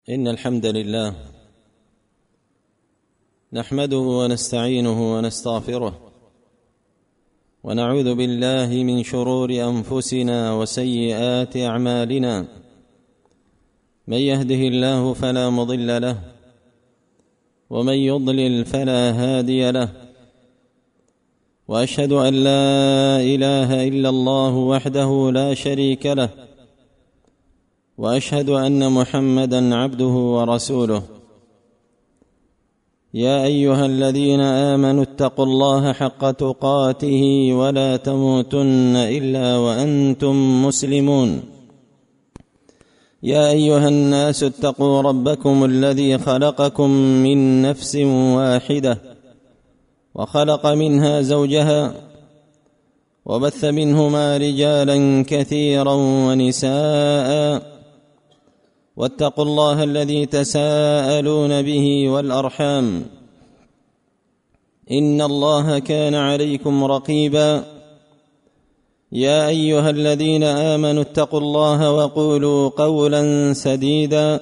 إن الحمد لله نحمده ونستعينه ونستغفره ونعوذ بالله من شرور أنفسنا وسيئات أعمالنا. من يهده الله فلا مضل له ومن يضلل فلا هادي له، وأشهد أن لا إله إلا الله وحده لا شريك له، وأشهد أن محمدًا عبده ورسوله. يا أيها الذين آمنوا اتقوا الله حق تقاته ولا تموتن إلا وأنتم مسلمون. يا أيها الناس اتقوا ربكم الذي خلقكم من نفس واحدة وخلق منها زوجها وبث منهما رجالا كثيرا ونساء، واتقوا الله الذي تساءلون به والأرحام إن الله كان عليكم رقيبا. يا أيها الذين آمنوا اتقوا الله وقولوا قولا سديدا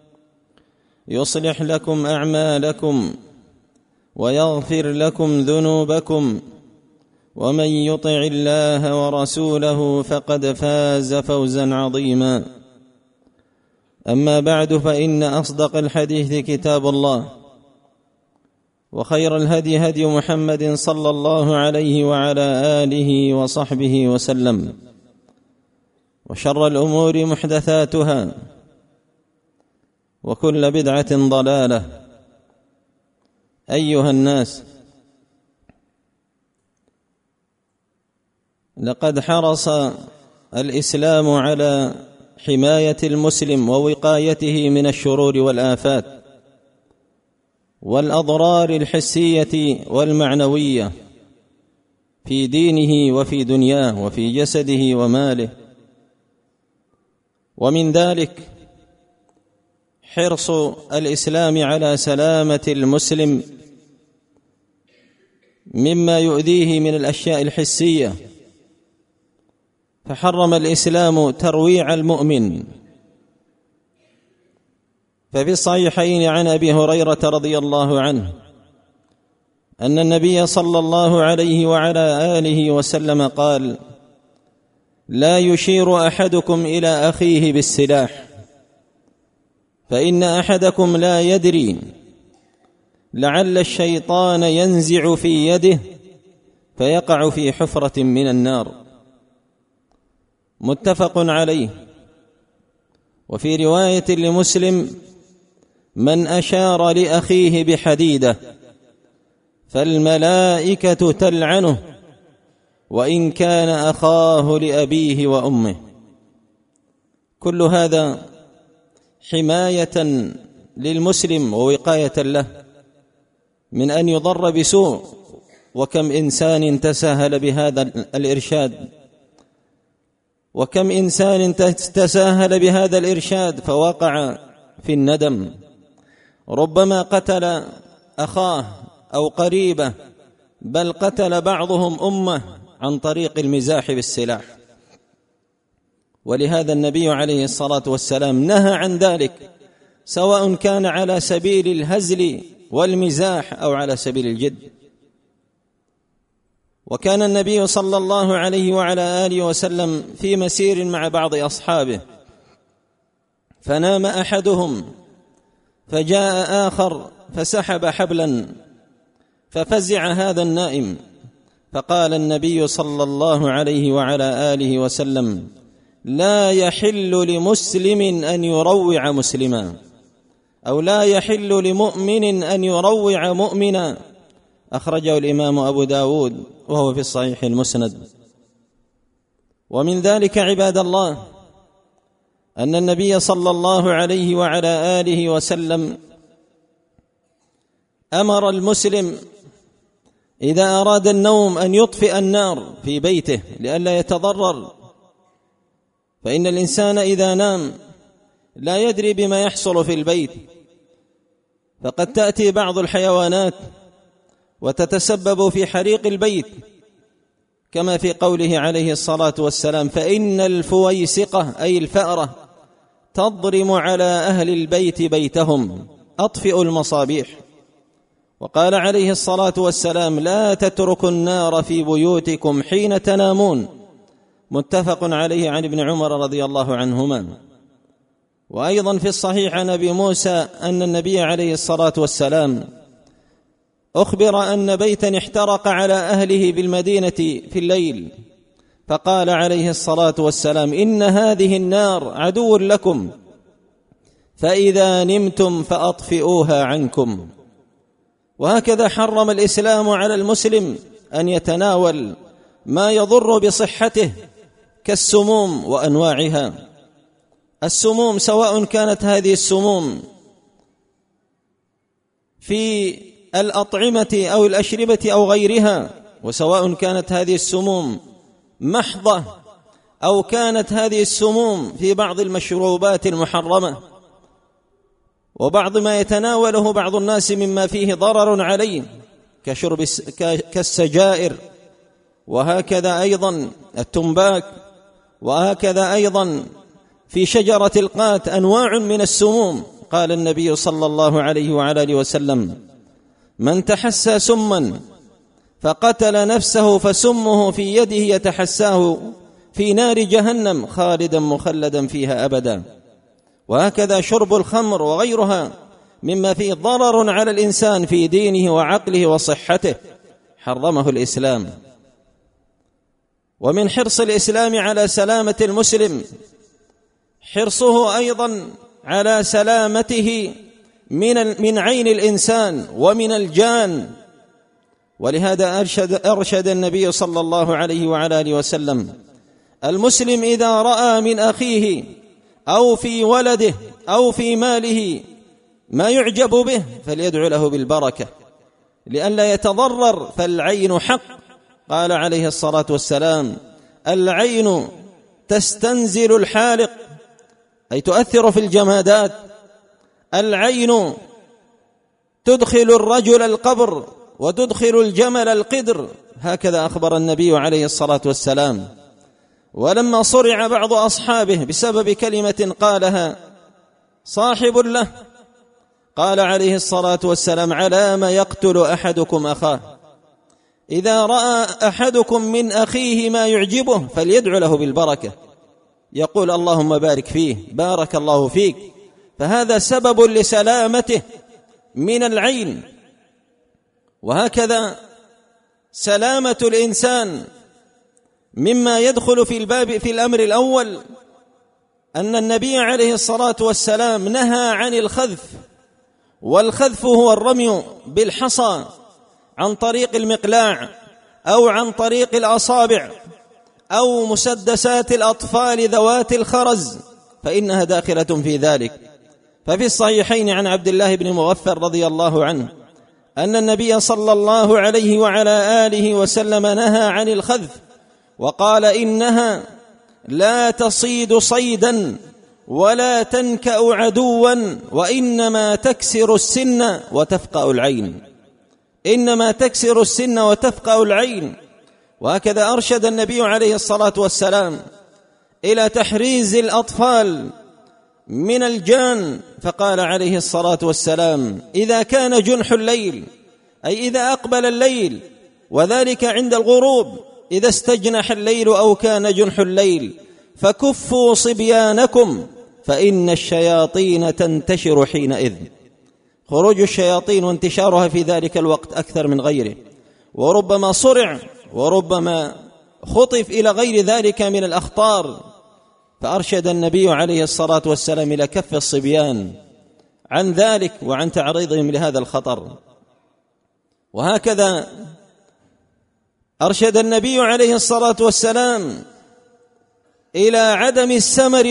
يصلح لكم أعمالكم ويغفر لكم ذنوبكم، ومن يطع الله ورسوله فقد فاز فوزا عظيما. أما بعد، فإن أصدق الحديث كتاب الله، وخير الهدي هدي محمد صلى الله عليه وعلى آله وصحبه وسلم، وشر الأمور محدثاتها، وكل بدعة ضلالة. أيها الناس، لقد حرص الإسلام على حماية المسلم ووقايته من الشرور والآفات والأضرار الحسية والمعنوية في دينه وفي دنياه وفي جسده وماله. ومن ذلك حرص الإسلام على سلامة المسلم مما يؤذيه من الأشياء الحسية، فحرم الإسلام ترويع المؤمن. ففي الصحيحين عن أبي هريرة رضي الله عنه أن النبي صلى الله عليه وعلى آله وسلم قال: لا يشير أحدكم إلى أخيه بالسلاح، فإن أحدكم لا يدري لعل الشيطان ينزع في يده فيقع في حفرة من النار. متفق عليه. وفي رواية لمسلم: من أشار لأخيه بحديدة فالملائكة تلعنه وإن كان أخاه لأبيه وأمه. كل هذا حماية للمسلم ووقاية له من أن يضر بسوء. وكم إنسان تساهل بهذا الإرشاد، وكم إنسان تساهل بهذا الإرشاد فوقع في الندم. ربما قتل أخاه أو قريبه، بل قتل بعضهم أمه عن طريق المزاح بالسلاح. ولهذا النبي عليه الصلاة والسلام نهى عن ذلك، سواء كان على سبيل الهزل والمزاح أو على سبيل الجد. وكان النبي صلى الله عليه وعلى آله وسلم في مسير مع بعض أصحابه، فنام أحدهم فجاء آخر فسحب حبلا ففزع هذا النائم، فقال النبي صلى الله عليه وعلى آله وسلم: لا يحل لمسلم أن يروع مسلما، أو لا يحل لمؤمن أن يروع مؤمنا. أخرجه الإمام أبو داود وهو في الصحيح المسند. ومن ذلك عباد الله أن النبي صلى الله عليه وعلى آله وسلم أمر المسلم إذا أراد النوم أن يطفئ النار في بيته لئلا يتضرر، فإن الإنسان إذا نام لا يدري بما يحصل في البيت، فقد تأتي بعض الحيوانات وتتسبب في حريق البيت، كما في قوله عليه الصلاة والسلام: فإن الفويسقة أي الفأرة تضرم على أهل البيت بيتهم، أطفئوا المصابيح. وقال عليه الصلاة والسلام: لا تتركوا النار في بيوتكم حين تنامون، متفق عليه عن ابن عمر رضي الله عنهما. وأيضا في الصحيح عن أبي موسى أن النبي عليه الصلاة والسلام أخبر أن بيتا احترق على أهله بالمدينة في الليل، فقال عليه الصلاة والسلام: إن هذه النار عدو لكم، فإذا نمتم فأطفئوها عنكم. وهكذا حرم الإسلام على المسلم أن يتناول ما يضر بصحته كالسموم وأنواعها. السموم سواء كانت هذه السموم في الأطعمة أو الأشربة أو غيرها، وسواء كانت هذه السموم محضة أو كانت هذه السموم في بعض المشروبات المحرمة، وبعض ما يتناوله بعض الناس مما فيه ضرر عليه كشرب كالسجائر، وهكذا أيضا التنباك، وهكذا أيضا في شجرة القات أنواع من السموم. قال النبي صلى الله عليه وعلى آله وسلم: من تحسى سما فقتل نفسه فسمه في يده يتحساه في نار جهنم خالدا مخلدا فيها أبدا. وهكذا شرب الخمر وغيرها مما فيه ضرر على الإنسان في دينه وعقله وصحته حرمه الإسلام. ومن حرص الإسلام على سلامة المسلم حرصه أيضا على سلامته من عين الإنسان ومن الجان. ولهذا أرشد النبي صلى الله عليه وعلى آله وسلم المسلم إذا رأى من أخيه أو في ولده أو في ماله ما يعجب به فليدعو له بالبركة لئلا يتضرر، فالعين حق. قال عليه الصلاة والسلام: العين تستنزل الحالق، أي تؤثر في الجمادات. العين تدخل الرجل القبر وتدخل الجمل القدر، هكذا أخبر النبي عليه الصلاة والسلام. ولما صرع بعض أصحابه بسبب كلمة قالها صاحب له، قال عليه الصلاة والسلام: على ما يقتل أحدكم أخاه؟ إذا رأى أحدكم من أخيه ما يعجبه فليدعو له بالبركة، يقول: اللهم بارك فيه، بارك الله فيك، فهذا سبب لسلامته من العين. وهكذا سلامة الإنسان مما يدخل في الأمر الأول أن النبي عليه الصلاة والسلام نهى عن الخذف، والخذف هو الرمي بالحصى عن طريق المقلاع أو عن طريق الأصابع أو مسدسات الأطفال ذوات الخرز، فإنها داخلة في ذلك. ففي الصحيحين عن عبد الله بن مغفر رضي الله عنه أن النبي صلى الله عليه وعلى آله وسلم نهى عن الخذف، وقال: إنها لا تصيد صيدا ولا تنكأ عدوا، وإنما تكسر السن وتفقأ العين، إنما تكسر السن وتفقأ العين. وهكذا أرشد النبي عليه الصلاة والسلام إلى تحريز الأطفال من الجان، فقال عليه الصلاة والسلام: إذا كان جنح الليل، أي إذا أقبل الليل، وذلك عند الغروب، إذا استجنح الليل أو كان جنح الليل فكفوا صبيانكم فإن الشياطين تنتشر حينئذ. خروج الشياطين وانتشارها في ذلك الوقت أكثر من غيره، وربما صرع وربما خطف إلى غير ذلك من الأخطار. فأرشد النبي عليه الصلاة والسلام إلى كف الصبيان عن ذلك وعن تعريضهم لهذا الخطر. وهكذا أرشد النبي عليه الصلاة والسلام إلى عدم السمر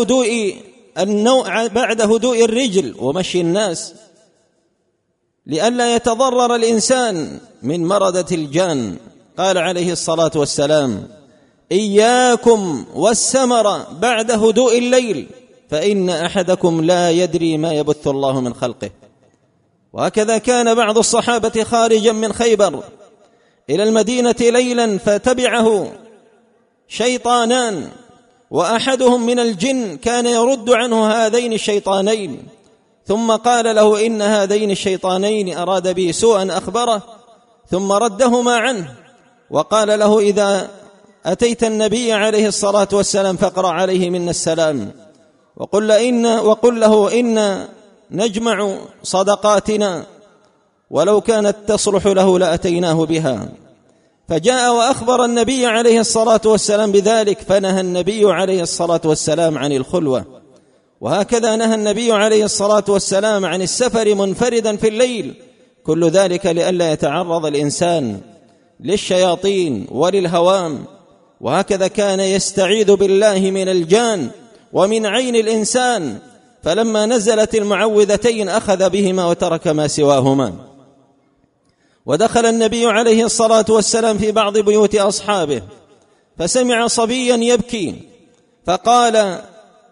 بعد هدوء الرجل ومشي الناس، لئلا يتضرر الإنسان من مردة الجان. قال عليه الصلاة والسلام: إياكم والسمر بعد هدوء الليل، فإن أحدكم لا يدري ما يبث الله من خلقه. وهكذا كان بعض الصحابة خارجا من خيبر إلى المدينة ليلا، فتبعه شيطانان وأحدهم من الجن كان يرد عنه هذين الشيطانين، ثم قال له إن هذين الشيطانين أراد به سوءا أخبره، ثم ردهما عنه وقال له إذا أتيت النبي عليه الصلاة والسلام فاقرأ عليه منا السلام وقل له إن نجمع صدقاتنا ولو كانت تصلح له لأتيناه بها. فجاء وأخبر النبي عليه الصلاة والسلام بذلك، فنهى النبي عليه الصلاة والسلام عن الخلوة. وهكذا نهى النبي عليه الصلاة والسلام عن السفر منفردا في الليل، كل ذلك لئلا يتعرض الإنسان للشياطين وللهوام. وهكذا كان يستعيذ بالله من الجان ومن عين الإنسان، فلما نزلت المعوذتين أخذ بهما وترك ما سواهما. ودخل النبي عليه الصلاة والسلام في بعض بيوت أصحابه فسمع صبيا يبكي، فقال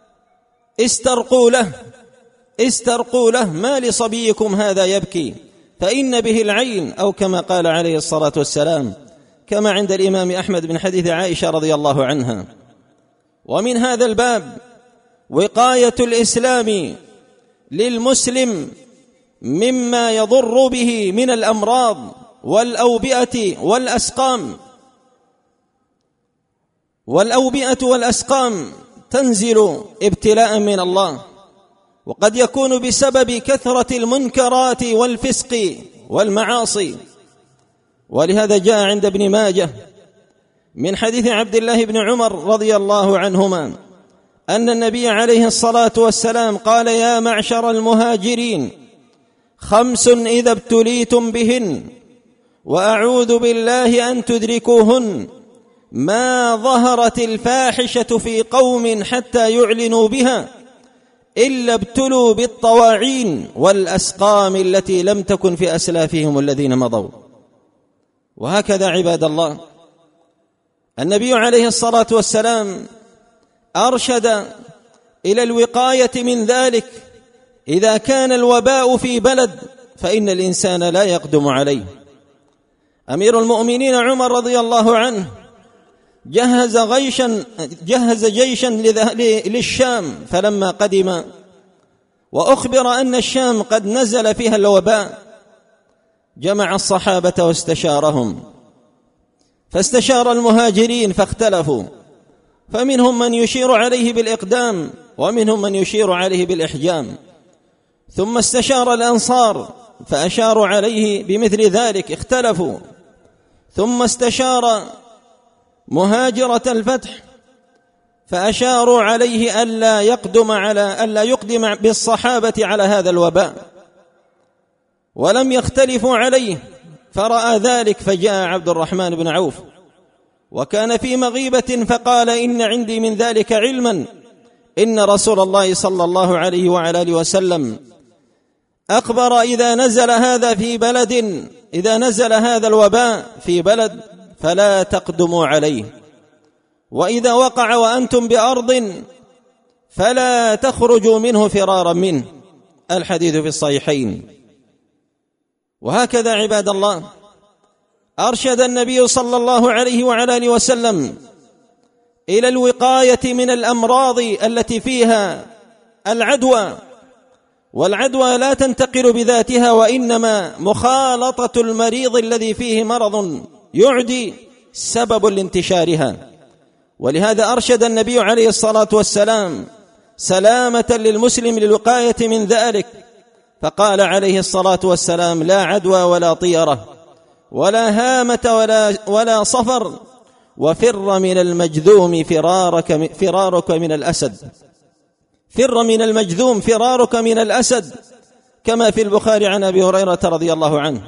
استرقوا له ما لصبيكم هذا يبكي فإن به العين، أو كما قال عليه الصلاة والسلام، كما عند الإمام أحمد من حديث عائشة رضي الله عنها. ومن هذا الباب وقاية الإسلام للمسلم مما يضر به من الأمراض والأوبئة والأسقام تنزل ابتلاء من الله، وقد يكون بسبب كثرة المنكرات والفسق والمعاصي. ولهذا جاء عند ابن ماجه من حديث عبد الله بن عمر رضي الله عنهما أن النبي عليه الصلاة والسلام قال يا معشر المهاجرين 5 إذا ابتليتم بهن وأعوذ بالله أن تدركوهن ما ظهرت الفاحشة في قوم حتى يعلنوا بها إلا ابتلوا بالطواعين والأسقام التي لم تكن في أسلافهم الذين مضوا. وهكذا عباد الله النبي عليه الصلاة والسلام أرشد إلى الوقاية من ذلك. إذا كان الوباء في بلد فإن الإنسان لا يقدم عليه. أمير المؤمنين عمر رضي الله عنه جهز جيشا للشام، فلما قدم وأخبر أن الشام قد نزل فيها الوباء جمع الصحابة واستشارهم، فاستشار المهاجرين فاختلفوا، فمنهم من يشير عليه بالإقدام ومنهم من يشير عليه بالإحجام، ثم استشار الأنصار فأشاروا عليه بمثل ذلك اختلفوا، ثم استشار مهاجرة الفتح فأشاروا عليه ألا يقدم بالصحابة على هذا الوباء، ولم يختلفوا عليه، فرأى ذلك فجاء عبد الرحمن بن عوف وكان في مغيبة فقال إن عندي من ذلك علما، إن رسول الله صلى الله عليه وعلى آله وسلم أخبر إذا نزل هذا الوباء في بلد فلا تقدموا عليه، وإذا وقع وأنتم بأرض فلا تخرجوا منه فرارا منه. الحديث في الصحيحين. وهكذا عباد الله أرشد النبي صلى الله عليه وعلى آله وسلم إلى الوقاية من الأمراض التي فيها العدوى، والعدوى لا تنتقل بذاتها، وإنما مخالطة المريض الذي فيه مرض يعدي سبب لانتشارها. ولهذا أرشد النبي عليه الصلاة والسلام سلامة للمسلم للوقاية من ذلك، فقال عليه الصلاة والسلام لا عدوى ولا طيرة ولا هامة ولا صفر، وفر من المجذوم فرارك من الأسد. فر من المجذوم فرارك من الأسد، كما في البخاري عن أبي هريرة رضي الله عنه.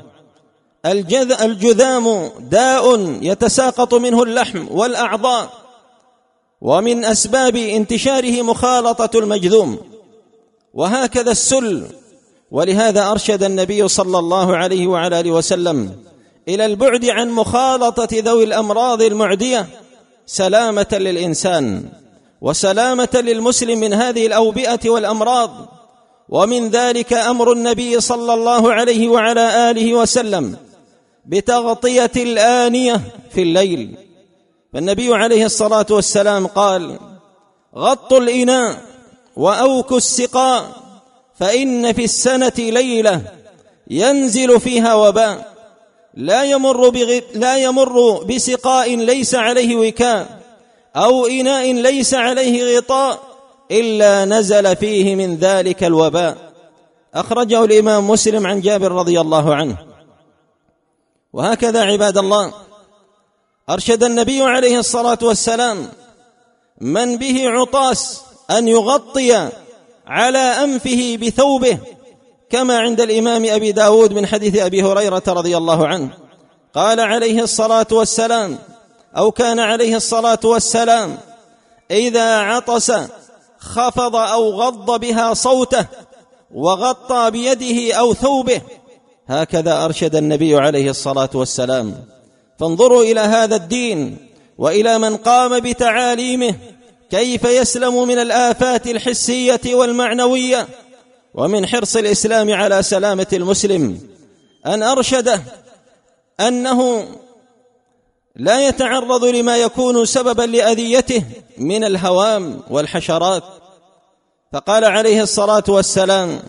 الجذام داء يتساقط منه اللحم والأعضاء، ومن أسباب انتشاره مخالطة المجذوم، وهكذا السل. ولهذا أرشد النبي صلى الله عليه وعلى آله وسلم إلى البعد عن مخالطة ذوي الأمراض المعدية سلامة للإنسان وسلامة للمسلم من هذه الأوبئة والأمراض. ومن ذلك أمر النبي صلى الله عليه وعلى آله وسلم بتغطية الآنية في الليل، فالنبي عليه الصلاة والسلام قال غطوا الإناء وأوكوا السقاء، فإن في السنة ليلة ينزل فيها وباء لا يمر بسقاء ليس عليه وكاء أو إناء ليس عليه غطاء إلا نزل فيه من ذلك الوباء. أخرجه الإمام مسلم عن جابر رضي الله عنه. وهكذا عباد الله أرشد النبي عليه الصلاة والسلام من به عطاس أن يغطي على أنفه بثوبه، كما عند الإمام أبي داود من حديث أبي هريرة رضي الله عنه قال عليه الصلاة والسلام، أو كان عليه الصلاة والسلام إذا عطس خفض أو غض بها صوته وغطى بيده أو ثوبه. هكذا أرشد النبي عليه الصلاة والسلام. فانظروا إلى هذا الدين وإلى من قام بتعاليمه كيف يسلم من الآفات الحسية والمعنوية، ومن حرص الإسلام على سلامة المسلم أن أرشده أنه لا يتعرض لما يكون سببا لأذيته من الهوام والحشرات. فقال عليه الصلاة والسلام: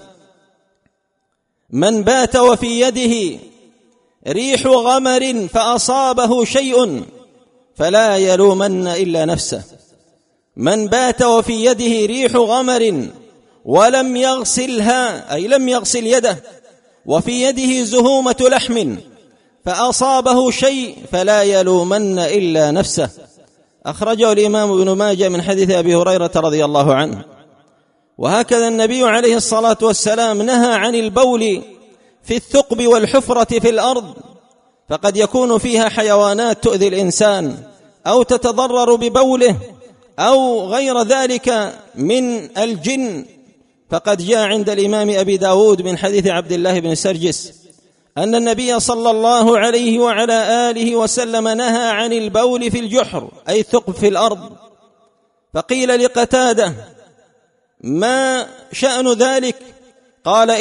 من بات وفي يده ريح غمر فأصابه شيء فلا يلومن إلا نفسه. من بات وفي يده ريح غمر ولم يغسلها، أي لم يغسل يده، وفي يده زهومة لحم فأصابه شيء فلا يلومن إلا نفسه. أخرجه الإمام ابن ماجه من حديث أبي هريرة رضي الله عنه. وهكذا النبي عليه الصلاة والسلام نهى عن البول في الثقب والحفرة في الأرض، فقد يكون فيها حيوانات تؤذي الإنسان أو تتضرر ببوله أو غير ذلك من الجن. فقد جاء عند الإمام أبي داود من حديث عبد الله بن سرجس أن النبي صلى الله عليه وعلى آله وسلم نهى عن البول في الجحر، أي الثقب في الأرض. فقيل لقتادة: ما شأن ذلك؟ قال: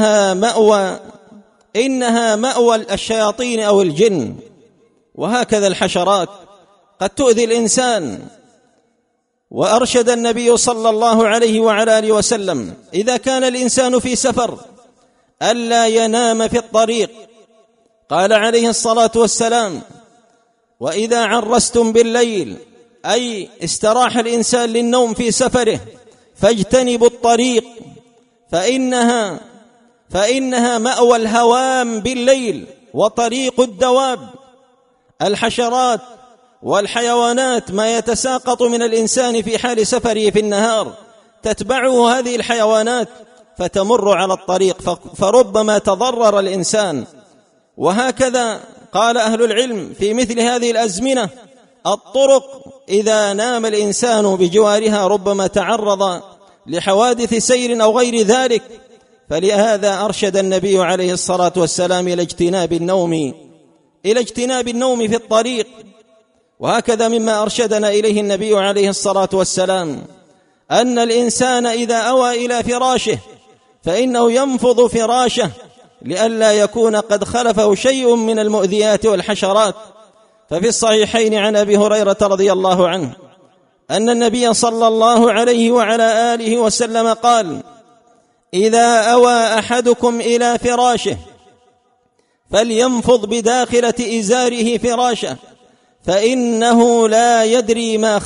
إنها مأوى الشياطين أو الجن. وهكذا الحشرات قد تؤذي الإنسان. وأرشد النبي صلى الله عليه وعلى آله وسلم إذا كان الإنسان في سفر ألا ينام في الطريق. قال عليه الصلاة والسلام: وإذا عرستم بالليل، أي استراح الإنسان للنوم في سفره، فاجتنبوا الطريق فإنها مأوى الهوام بالليل وطريق الدواب. الحشرات والحيوانات ما يتساقط من الإنسان في حال سفره في النهار تتبعه هذه الحيوانات فتمر على الطريق، فربما تضرر الإنسان. وهكذا قال أهل العلم في مثل هذه الأزمنة الطرق إذا نام الإنسان بجوارها ربما تعرض لحوادث سير أو غير ذلك. فلهذا أرشد النبي عليه الصلاة والسلام إلى اجتناب النوم في الطريق. وهكذا مما أرشدنا إليه النبي عليه الصلاة والسلام أن الإنسان إذا أوى إلى فراشه فإنه ينفض فراشه لئلا يكون قد خلفه شيء من المؤذيات والحشرات. ففي الصحيحين عن أبي هريرة رضي الله عنه أن النبي صلى الله عليه وعلى آله وسلم قال: إذا أوى أحدكم إلى فراشه فلينفض بداخلة إزاره فراشه فإنه لا يدري ما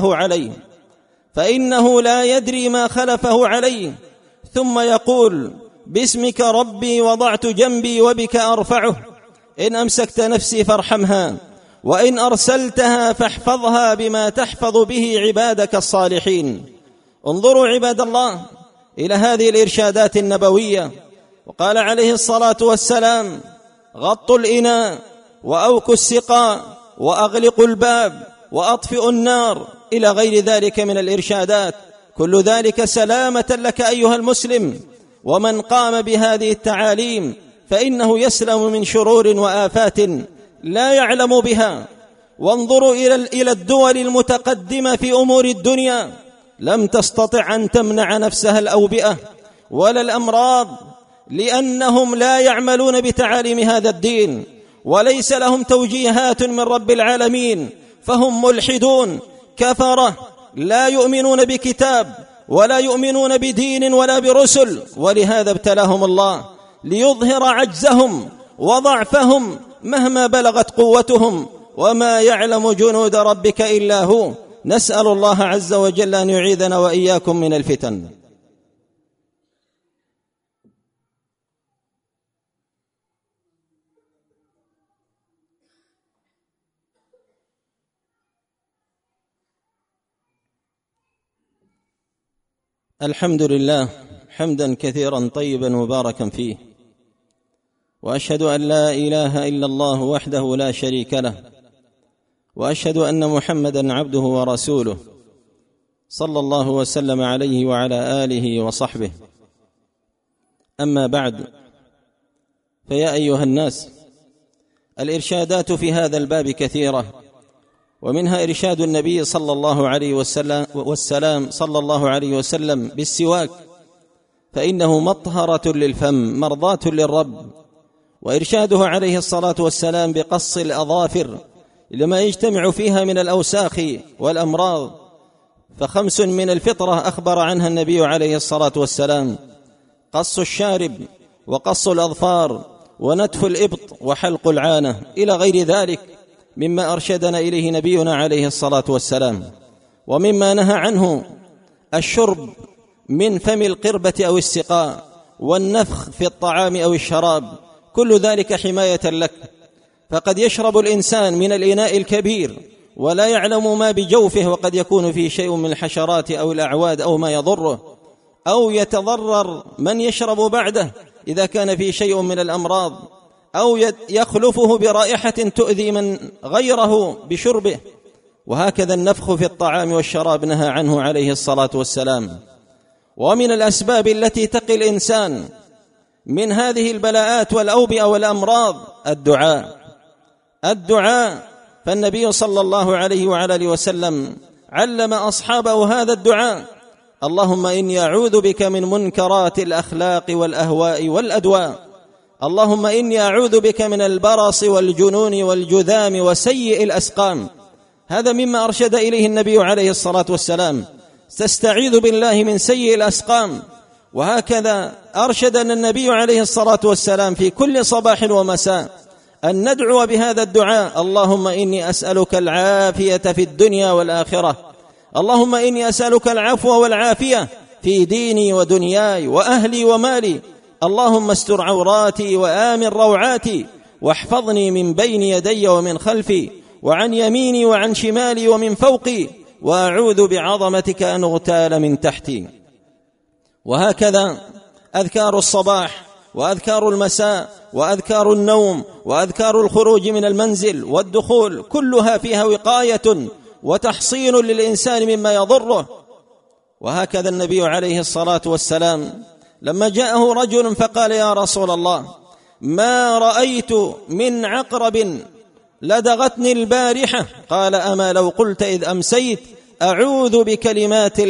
خلفه عليه ثم يقول: باسمك ربي وضعت جنبي وبك أرفعه، إن أمسكت نفسي فارحمها، وإن أرسلتها فاحفظها بما تحفظ به عبادك الصالحين. انظروا عباد الله إلى هذه الإرشادات النبوية. وقال عليه الصلاة والسلام: غطوا الإناء وأوكوا السقاء وأغلقوا الباب وأطفئوا النار، إلى غير ذلك من الإرشادات. كل ذلك سلامة لك أيها المسلم. ومن قام بهذه التعاليم فإنه يسلم من شرور وآفات لا يعلم بها. وانظروا إلى الدول المتقدمة في أمور الدنيا، لم تستطع أن تمنع نفسها الأوبئة ولا الأمراض، لأنهم لا يعملون بتعاليم هذا الدين وليس لهم توجيهات من رب العالمين، فهم ملحدون كفرة لا يؤمنون بكتاب ولا يؤمنون بدين ولا برسل، ولهذا ابتلاهم الله ليظهر عجزهم وضعفهم مهما بلغت قوتهم، وما يعلم جنود ربك إلا هو. نسأل الله عز وجل أن يعيذنا وإياكم من الفتن. الحمد لله حمدا كثيرا طيبا مباركا فيه، وأشهد أن لا إله إلا الله وحده لا شريك له، وأشهد أن محمدا عبده ورسوله صلى الله وسلم عليه وعلى آله وصحبه. أما بعد، فيا أيها الناس، الإرشادات في هذا الباب كثيرة، ومنها إرشاد النبي صلى الله عليه وسلم بالسواك، فإنه مطهرة للفم مرضاة للرب، وإرشاده عليه الصلاة والسلام بقص الأظافر لما يجتمع فيها من الأوساخ والأمراض، ف5 من الفطرة أخبر عنها النبي عليه الصلاة والسلام: قص الشارب، وقص الأظفار، ونتف الإبط، وحلق العانة، إلى غير ذلك مما أرشدنا إليه نبينا عليه الصلاة والسلام. ومما نهى عنه الشرب من فم القربة أو السقاء، والنفخ في الطعام أو الشراب، كل ذلك حماية لك. فقد يشرب الإنسان من الإناء الكبير ولا يعلم ما بجوفه، وقد يكون فيه شيء من الحشرات أو الأعواد أو ما يضره، أو يتضرر من يشرب بعده إذا كان فيه شيء من الأمراض، أو يخلفه برائحة تؤذي من غيره بشربه. وهكذا النفخ في الطعام والشراب نهى عنه عليه الصلاة والسلام. ومن الأسباب التي تقي الإنسان من هذه البلاءات والأوبئة والأمراض الدعاء، فالنبي صلى الله عليه وعلى آله وسلم علم أصحابه هذا الدعاء: اللهم إني أعوذ بك من منكرات الأخلاق والأهواء والأدواء، اللهم إني أعوذ بك من البرص والجنون والجذام وسيء الأسقام. هذا مما أرشد إليه النبي عليه الصلاة والسلام، تستعيذ بالله من سيء الأسقام. وهكذا أرشدنا النبي عليه الصلاة والسلام في كل صباح ومساء أن ندعو بهذا الدعاء: اللهم إني أسألك العافية في الدنيا والآخرة، اللهم إني أسألك العفو والعافية في ديني ودنياي وأهلي ومالي، اللهم استر عوراتي وآمن روعاتي، واحفظني من بين يدي ومن خلفي، وعن يميني وعن شمالي ومن فوقي، وأعوذ بعظمتك أن أغتال من تحتي. وهكذا أذكار الصباح وأذكار المساء وأذكار النوم وأذكار الخروج من المنزل والدخول، كلها فيها وقاية وتحصين للإنسان مما يضره. وهكذا النبي عليه الصلاة والسلام لما جاءه رجل فقال: يا رسول الله، ما رأيت من عقرب لدغتني البارحة. قال: أما لو قلت إذ أمسيت أعوذ بكلمات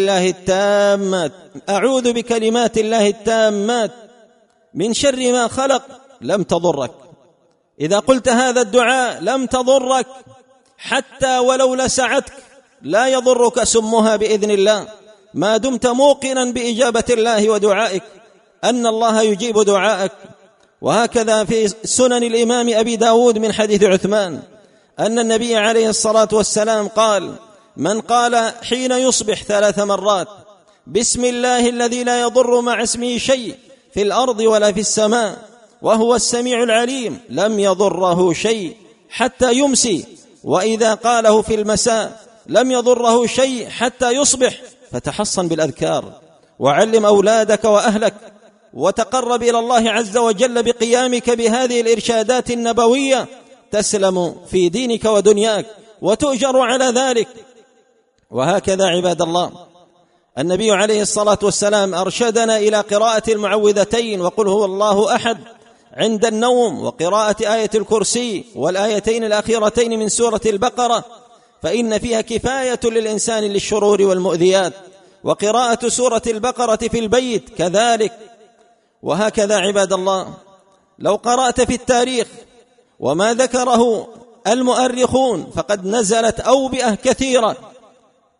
الله التامات من شر ما خلق، لم تضرك. إذا قلت هذا الدعاء لم تضرك، حتى ولو لسعتك لا يضرك سمها بإذن الله، ما دمت موقنا بإجابة الله ودعائك، أن الله يجيب دعائك. وهكذا في سنن الإمام أبي داود من حديث عثمان أن النبي عليه الصلاة والسلام قال: من قال حين يصبح 3 مرات بسم الله الذي لا يضر مع اسمه شيء في الأرض ولا في السماء وهو السميع العليم، لم يضره شيء حتى يمسي، وإذا قاله في المساء لم يضره شيء حتى يصبح. فتحصن بالأذكار، وعلم أولادك وأهلك، وتقرب إلى الله عز وجل بقيامك بهذه الإرشادات النبوية، تسلم في دينك ودنياك وتؤجر على ذلك. وهكذا عباد الله، النبي عليه الصلاة والسلام أرشدنا إلى قراءة المعوذتين وقل هو الله أحد عند النوم، وقراءة آية الكرسي والآيتين الأخيرتين من سورة البقرة، فإن فيها كفاية للإنسان للشرور والمؤذيات، وقراءة سورة البقرة في البيت كذلك. وهكذا عباد الله، لو قرأت في التاريخ وما ذكره المؤرخون فقد نزلت أوبئة كثيرة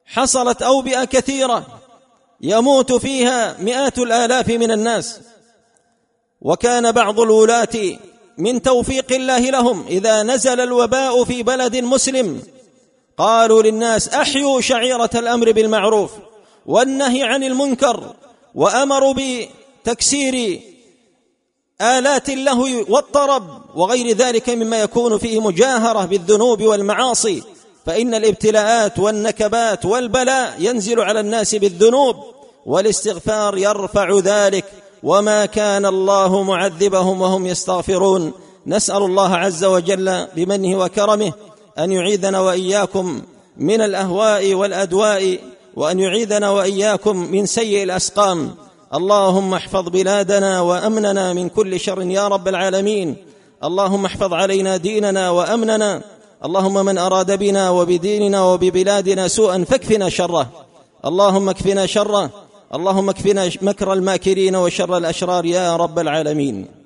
حصلت أوبئة كثيرة يموت فيها مئات الآلاف من الناس، وكان بعض الولاة من توفيق الله لهم إذا نزل الوباء في بلد مسلم قالوا للناس: أحيوا شعيرة الأمر بالمعروف والنهي عن المنكر، وأمروا بتكسير آلات اللهو والطرب وغير ذلك مما يكون فيه مجاهرة بالذنوب والمعاصي، فإن الابتلاءات والنكبات والبلاء ينزل على الناس بالذنوب، والاستغفار يرفع ذلك، وما كان الله معذبهم وهم يستغفرون. نسأل الله عز وجل بمنه وكرمه أن يعيذنا وإياكم من الأهواء والأدواء، وأن يعيذنا وإياكم من سيء الأسقام. اللهم احفظ بلادنا وأمننا من كل شر يا رب العالمين. اللهم احفظ علينا ديننا وأمننا. اللهم من أراد بنا وبديننا وببلادنا سوءا فاكفنا شره، اللهم اكفنا شره، اللهم اكفنا مكر الماكرين وشر الأشرار يا رب العالمين.